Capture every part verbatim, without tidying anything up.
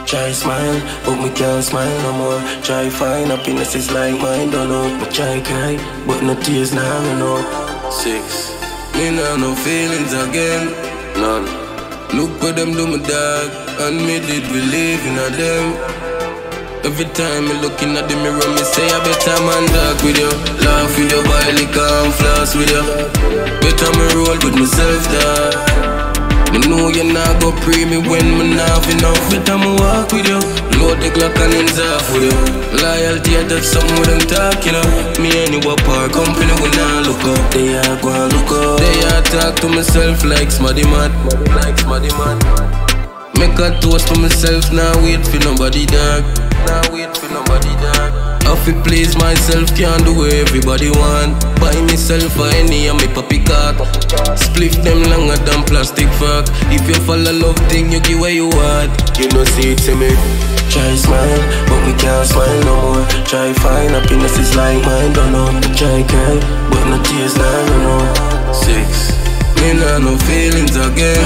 Try smile, but me can't smile no more. Try find happiness is like mine, don't know. Me try cry, but no tears now run out. Six. Me nah no feelings again, none. Look what them do me dog, and me did believe in a them. Every time me looking at the mirror, me say I better man talk with you, laugh with you, buy liquor and floss with you. Better me roll with myself dog. Me know you not go pre me when me not have enough. Better me walk with you, load the Glock and ends off with you. Loyalty that's something with them talk, you know. Me and you up our company, we not look up. They are go and look up. They are talk to myself like smarty man, like smarty man. Make a toast to myself, now wait for nobody dog. Now wait for nobody dog. I feel please myself, can't do what everybody want. Buy myself for any and me puppy cock. Spliff them longer than plastic fuck. If you fall in love thing, you give what you want. You know see it to me. Try smile, but we can't smile no more. Try find happiness is like mine, don't know. Try cry, but no tears now run out. Six. Me nah no feelings again.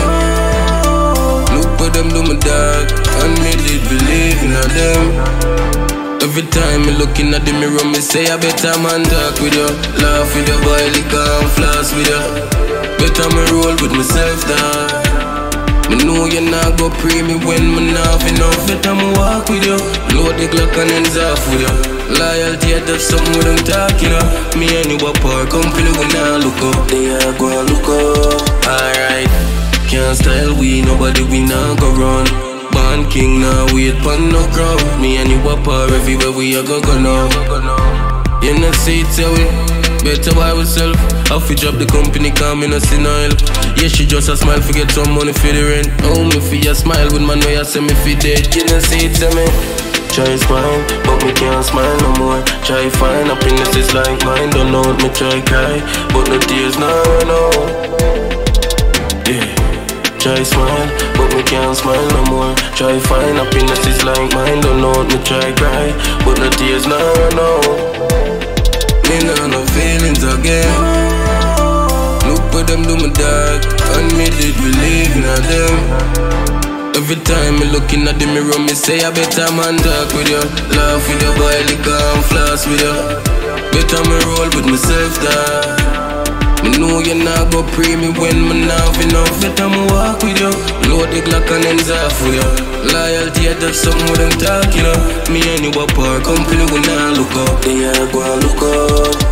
Look what them do me dog, and me did believe in a them. Every time me looking at the mirror, me say I better man talk with you, laugh with you, buy liquor and floss with you. Better me roll with myself dog. Me know you not go pre me when me not have enough. Better me walk with you, load the Glock and ends off with you. Loyalty that's something with them talk, you know. Me and you up our company, we not look up. They are go and look up. Alright, can't style we, nobody we not go run. Born king now, wait pon no crown. Me and you up our everywhere we a go go now. You know see it we better by ourself. How fi drop the company, cause me no see no help. Yeah, she just a smile, forget some money for the rent. Oh, me fi a smile with man where you say me fi dead. You know see it me. Try smile, but me can't smile no more. Try find happiness is like mine, don't know. Me try cry, but no tears now run out. Yeah. Try smile, but me can't smile no more. Try find happiness is like mine, don't know. Me try cry, but no tears now run out. Me nah no feelings again. Look what them do me dog, and me did believe in a them. Every time me looking at the mirror, me say I better man talk with you, laugh with you, buy liquor and floss with you. Better me roll with myself dog. Me know you not go pre me when me not have enough. Better me walk with you, load the Glock and ends off with you. Loyalty that's something with them talk, you know. Me and you up our company, we not look up. They are go and look up.